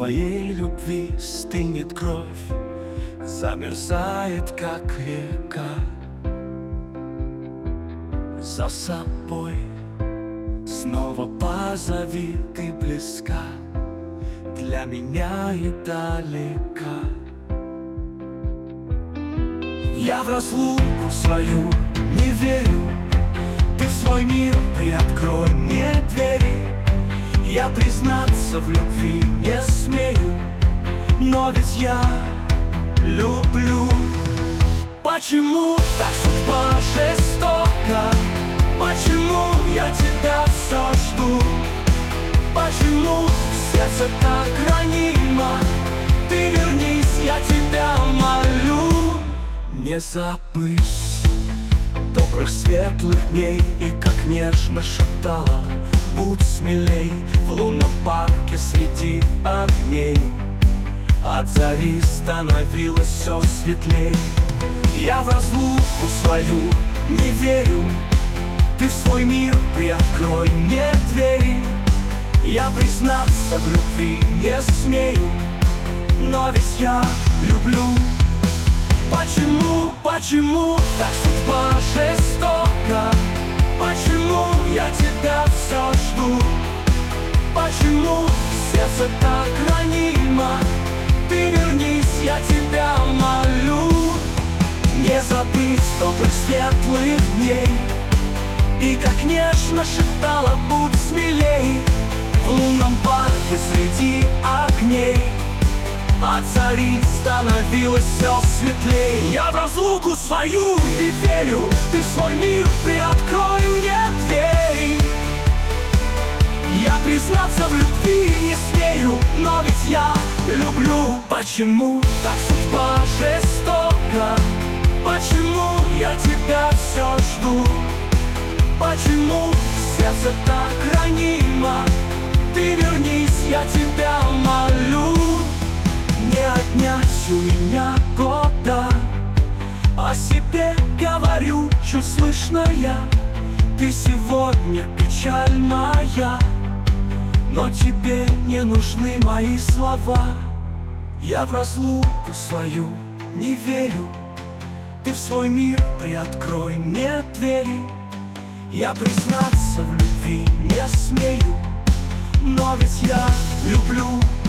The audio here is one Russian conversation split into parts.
твоей любви стынет кровь, замерзает, как река. За собой снова позови, ты близка, для меня и далека. Я в разлуку свою не верю, ты в свой мир приоткрой мне двери. Я признаться в любви не смею, но ведь я люблю. Почему так судьба жестока? Почему я тебя все жду? Почему сердце так ранимо? Ты вернись, я тебя молю. Не забыть добрых светлых дней, и как нежно шептала: будь смелей в лунном парке среди огней. От зари становилось все светлей. Я в разлуку свою не верю, ты в свой мир приоткрой мне двери. Я признаться в любви не смею, но ведь я люблю. Почему так судьба жестока? Почему я тебя все жду? Почему сердце так ранимо? Ты вернись, я тебя молю. Не забыть добрых светлых дней, и как нежно шептала: будь смелей в лунном парке среди огней. От зари становилось все светлей. Я в разлуку свою не верю, ты в свой мир приоткрой мне двери. Я признаться в любви не смею, но ведь я люблю. Почему так судьба жестока? Почему я тебя все жду? Почему сердце так ранимо? Ты вернись, я тебя молю. Не отнять у меня года, о себе говорю чуть слышно я. Ты сегодня печаль моя, но тебе не нужны мои слова. Я в разлуку свою не верю, ты в свой мир приоткрой мне двери. Я признаться в любви не смею, но ведь я люблю.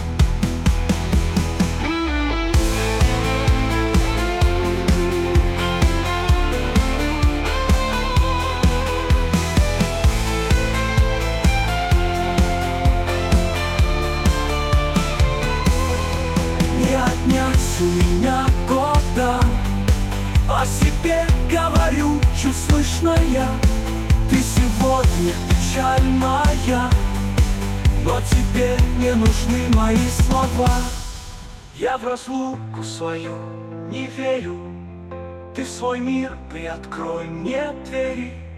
Не отнять у меня года, о себе говорю чуть слышно я. Ты сегодня печаль моя, но тебе не нужны мои слова. Я в разлуку свою не верю, ты в свой мир приоткрой мне двери.